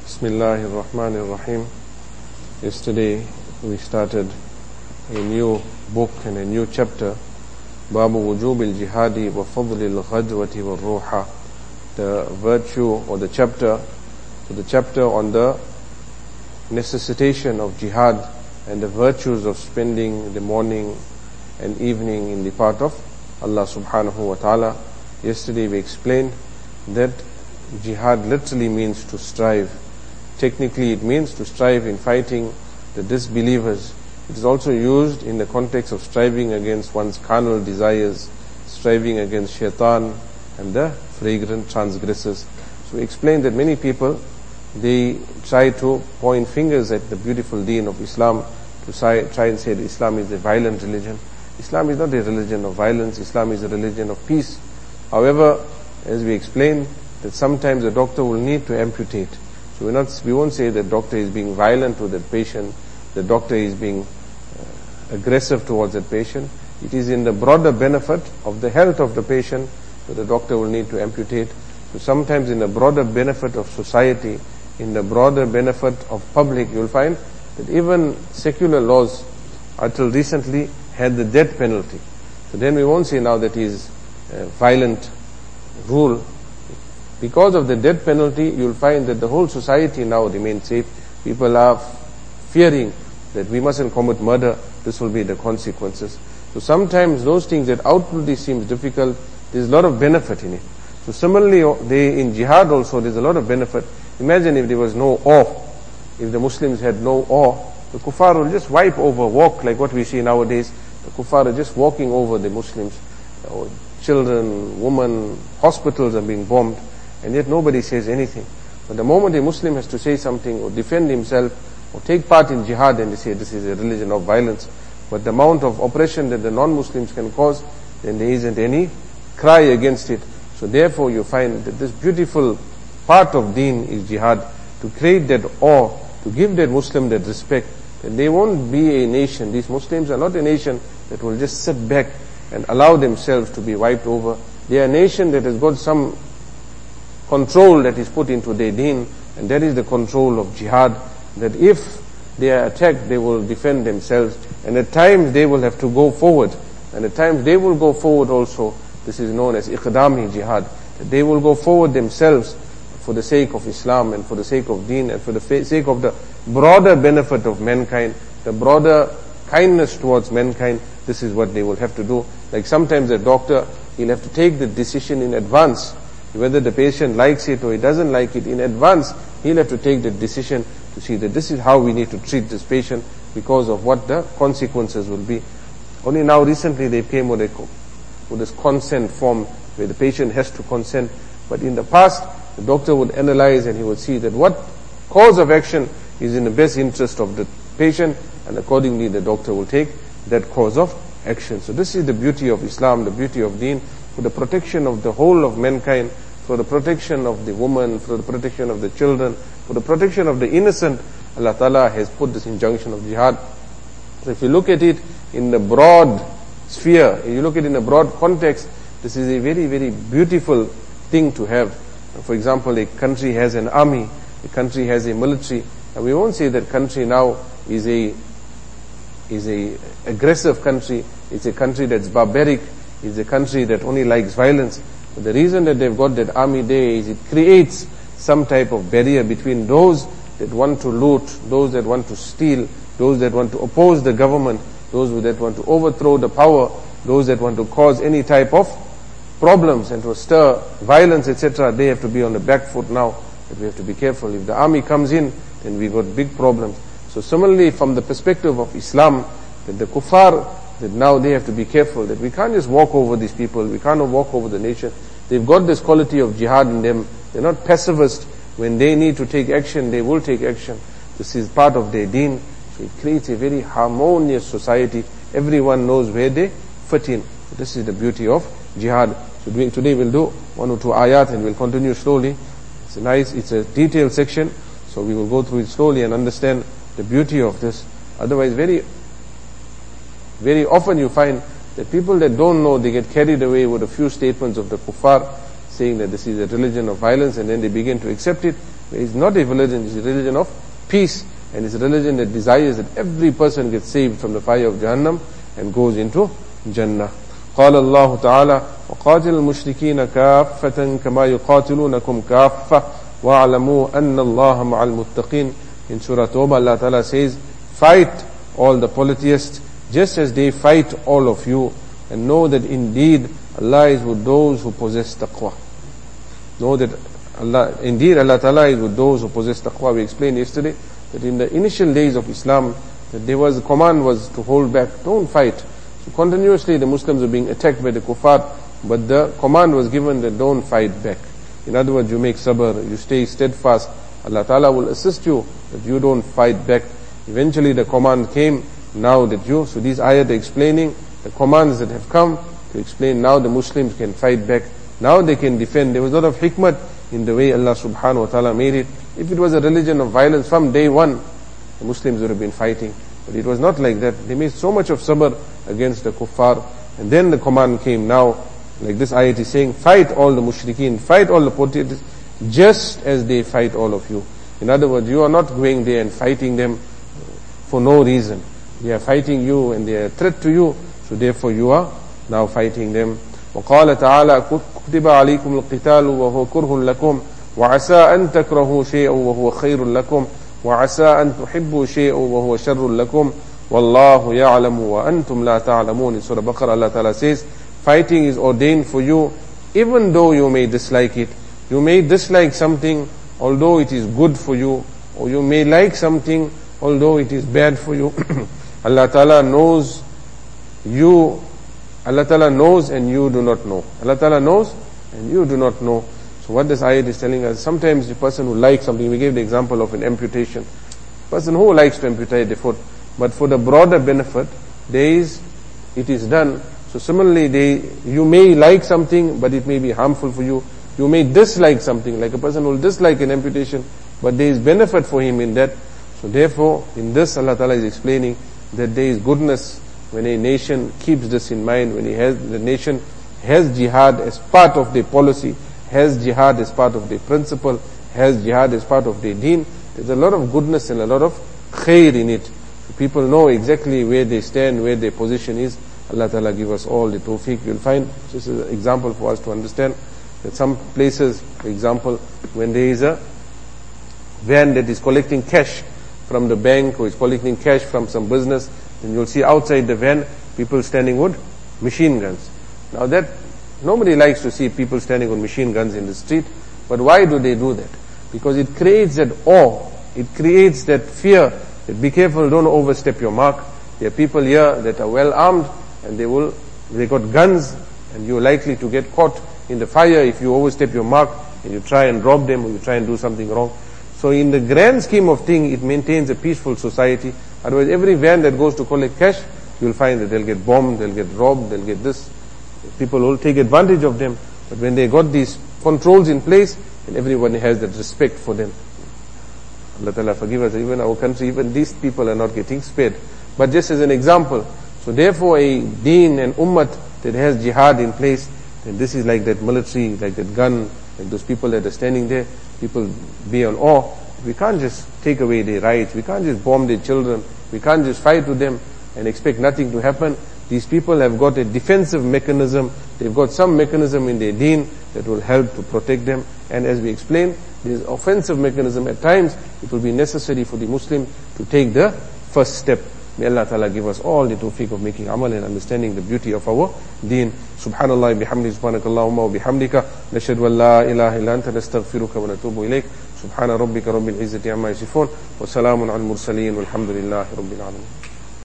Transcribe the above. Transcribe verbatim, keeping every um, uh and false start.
Bismillahir Rahmanir Rahim. Yesterday we started a new book and a new chapter, Babu Wujubil Jihadi wa Fadlil Ghadwati wa Ruha, the virtue or the chapter, so the chapter on the necessitation of jihad and the virtues of spending the morning and evening in the path of Allah subhanahu wa ta'ala. Yesterday we explained that jihad literally means to strive. Technically it means to strive in fighting the disbelievers. It is also used in the context of striving against one's carnal desires, striving against shaitan and the fragrant transgressors. So we explained that many people, they try to point fingers at the beautiful deen of Islam, to try and say that Islam is a violent religion. Islam is not a religion of violence, Islam is a religion of peace. However, as we explained, that sometimes the doctor will need to amputate. So we're not, we won't say that doctor is being violent to that patient, the doctor is being uh, aggressive towards that patient. It is in the broader benefit of the health of the patient that the doctor will need to amputate. So sometimes in the broader benefit of society, in the broader benefit of public, you'll find that even secular laws until recently had the death penalty. So then we won't say now that is a violent rule. Because of the death penalty, you'll find that the whole society now remains safe. People are fearing that we mustn't commit murder, this will be the consequences. So sometimes those things that outwardly seems difficult, there's a lot of benefit in it. So similarly, they, in jihad also, there's a lot of benefit. Imagine if there was no awe, if the Muslims had no awe, the kuffar will just wipe over, walk like what we see nowadays. The kuffar are just walking over the Muslims. Children, women, hospitals are being bombed, and yet nobody says anything. But the moment a Muslim has to say something or defend himself or take part in jihad, and they say this is a religion of violence, but the amount of oppression that the non-Muslims can cause, then there isn't any cry against it. So therefore you find that this beautiful part of deen is jihad, to create that awe, to give that Muslim that respect, that they won't be a nation. These Muslims are not a nation that will just sit back and allow themselves to be wiped over. They are a nation that has got some control that is put into their deen, and that is the control of jihad, that if they are attacked, they will defend themselves, and at times they will have to go forward, and at times they will go forward also. This is known as iqdami jihad, that they will go forward themselves for the sake of Islam and for the sake of deen and for the sake of the broader benefit of mankind, the broader kindness towards mankind. This is what they will have to do. Like sometimes a doctor, he'll have to take the decision in advance, whether the patient likes it or he doesn't like it. In advance, he'll have to take the decision to see that this is how we need to treat this patient because of what the consequences will be. Only now recently they came with, a, with this consent form where the patient has to consent. But in the past, the doctor would analyze and he would see that what cause of action is in the best interest of the patient, and accordingly the doctor will take that cause of action. So this is the beauty of Islam, the beauty of deen, for the protection of the whole of mankind, for the protection of the woman, for the protection of the children, for the protection of the innocent. Allah Ta'ala has put this injunction of jihad. So if you look at it in the broad sphere, if you look at it in a broad context, this is a very, very beautiful thing to have. For example, a country has an army, a country has a military, and we won't say that country now is a is a aggressive country, it's a country that's barbaric, it's a country that only likes violence. But the reason that they've got that army there is it creates some type of barrier between those that want to loot, those that want to steal, those that want to oppose the government, those that want to overthrow the power, those that want to cause any type of problems and to stir violence, et cetera. They have to be on the back foot now, that we have to be careful. If the army comes in, then we got big problems. So similarly, from the perspective of Islam, that the kuffar, that now they have to be careful, that we can't just walk over these people, we can't walk over the nation. They've got this quality of jihad in them. They're not pacifist. When they need to take action, they will take action. This is part of their deen. So it creates a very harmonious society. Everyone knows where they fit in. So this is the beauty of jihad. So today we'll do one or two ayat and we'll continue slowly. It's a nice, it's a detailed section, so we will go through it slowly and understand the beauty of this. Otherwise, very, very often you find that people that don't know, they get carried away with a few statements of the kuffar, saying that this is a religion of violence, and then they begin to accept it. It's not a religion, it's a religion of peace, and it's a religion that desires that every person gets saved from the fire of Jahannam and goes into Jannah. قال الله تعالى وقاتل المشركين كافة كما يقاتلونكم كافة وَاعْلَمُوا أَنَّ اللَّهَ مَعَ الْمُتَّقِينَ. In Surah Tawbah, Allah Ta'ala says, fight all the polytheists just as they fight all of you, and know that indeed Allah is with those who possess taqwa. Know that Allah, indeed Allah Ta'ala is with those who possess taqwa. We explained yesterday that in the initial days of Islam, that there was, the command was to hold back, don't fight. So continuously the Muslims were being attacked by the kuffar, but the command was given that don't fight back. In other words, you make sabr, you stay steadfast. Allah Ta'ala will assist you that you don't fight back. Eventually the command came, now that you, so these ayat are explaining the commands that have come to explain now the Muslims can fight back. Now they can defend. There was a lot of hikmah in the way Allah Subhanahu Wa Ta'ala made it. If it was a religion of violence from day one, the Muslims would have been fighting. But it was not like that. They made so much of sabr against the kuffar. And then the command came now, like this ayat is saying, fight all the mushrikeen, fight all the polytheists, just as they fight all of you. In other words, you are not going there and fighting them for no reason. They are fighting you and they are a threat to you, so therefore you are now fighting them. وقال تعالى كتب عليكم القتال وهو كره لكم وعسى أن تكرهوا شيئا وهو خير لكم وعسى أن تحبوا شيئا وهو شر لكم والله يعلم وأنتم لا تعلمون. In Surah Baqarah, Allah Ta'ala says, fighting is ordained for you, even though you may dislike it. You may dislike something, although it is good for you, or you may like something, although it is bad for you. Allah Ta'ala knows you, Allah Ta'ala knows and you do not know. Allah Ta'ala knows and you do not know. So what this ayat is telling us, sometimes the person who likes something, we gave the example of an amputation. Person who likes to amputate the foot, but for the broader benefit, there is, it is done. So similarly, they, you may like something, but it may be harmful for you. You may dislike something, like a person will dislike an amputation, but there is benefit for him in that. So therefore, in this Allah Ta'ala is explaining that there is goodness when a nation keeps this in mind, when he has, the nation has jihad as part of their policy, has jihad as part of their principle, has jihad as part of their deen. There's a lot of goodness and a lot of khair in it. So people know exactly where they stand, where their position is. Allah Ta'ala give us all the tawfiq. You'll find, just as an example for us to understand, that some places, for example, when there is a van that is collecting cash from the bank or is collecting cash from some business, then you'll see outside the van people standing with machine guns. Now that, nobody likes to see people standing with machine guns in the street, but why do they do that? Because it creates that awe, it creates that fear, that be careful, don't overstep your mark. There are people here that are well armed, and they will, they got guns, and you're likely to get caught in the fire if you overstep your mark and you try and rob them or you try and do something wrong. So in the grand scheme of things, it maintains a peaceful society. Otherwise, every van that goes to collect cash, you'll find that they'll get bombed, they'll get robbed, they'll get this. People will take advantage of them. But when they got these controls in place, and everyone has that respect for them. Allah Ta'ala forgive us, even our country, even these people are not getting spared. But just as an example, so therefore a deen and ummah that has jihad in place, and this is like that military, like that gun, like those people that are standing there, people be on awe. We can't just take away their rights, we can't just bomb their children, we can't just fight with them and expect nothing to happen. These people have got a defensive mechanism, they've got some mechanism in their deen that will help to protect them. And as we explained, there is offensive mechanism at times, it will be necessary for the Muslim to take the first step. May Allah Ta'ala give us all the tawfiq of making amal and understanding the beauty of our deen. Subhanallah bihamdi, subhanakallahumma wa bihamdika, nashhadu an la ilaha illa anta, nastaghfiruka wa natubu ilayk. Subhana rabbika rabbil izzati amma yasifun, wa salamun al mursaleen, walhamdulillahi rabbil alamin.